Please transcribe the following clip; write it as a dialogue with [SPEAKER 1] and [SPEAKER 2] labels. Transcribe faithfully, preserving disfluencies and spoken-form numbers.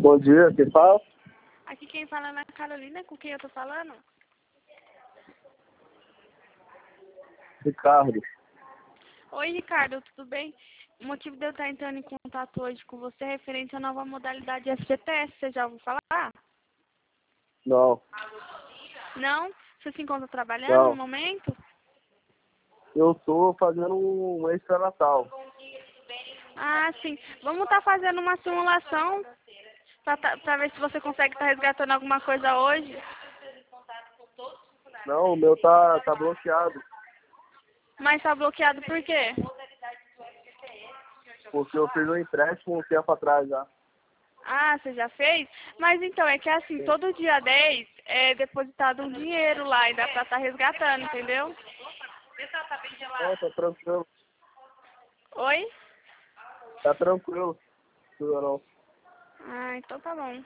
[SPEAKER 1] Bom dia, quem fala?
[SPEAKER 2] Aqui quem fala é a Carolina, com quem eu tô falando?
[SPEAKER 1] Ricardo.
[SPEAKER 2] Oi, Ricardo, tudo bem? O motivo de eu estar entrando em contato hoje com você é referente à nova modalidade F G T S, você já ouviu falar?
[SPEAKER 1] Não,
[SPEAKER 2] Não? Você se encontra trabalhando no
[SPEAKER 1] não.
[SPEAKER 2] momento?
[SPEAKER 1] Eu tô fazendo um extra natal.
[SPEAKER 2] Ah, sim. Vamos estar fazendo uma simulação para ver se você consegue estar resgatando alguma coisa hoje.
[SPEAKER 1] Não, o meu tá, tá bloqueado,
[SPEAKER 2] Mas está bloqueado por quê?
[SPEAKER 1] porque eu fiz um empréstimo um tempo atrás já.
[SPEAKER 2] Ah, você já fez? Mas então, é que assim,
[SPEAKER 1] Sim.
[SPEAKER 2] todo dia dez é depositado um dinheiro lá e dá pra estar resgatando, entendeu?
[SPEAKER 1] Não, tá tranquilo,
[SPEAKER 2] Oi?
[SPEAKER 1] tá tranquilo. Tudo não.
[SPEAKER 2] Ah, então tá bom.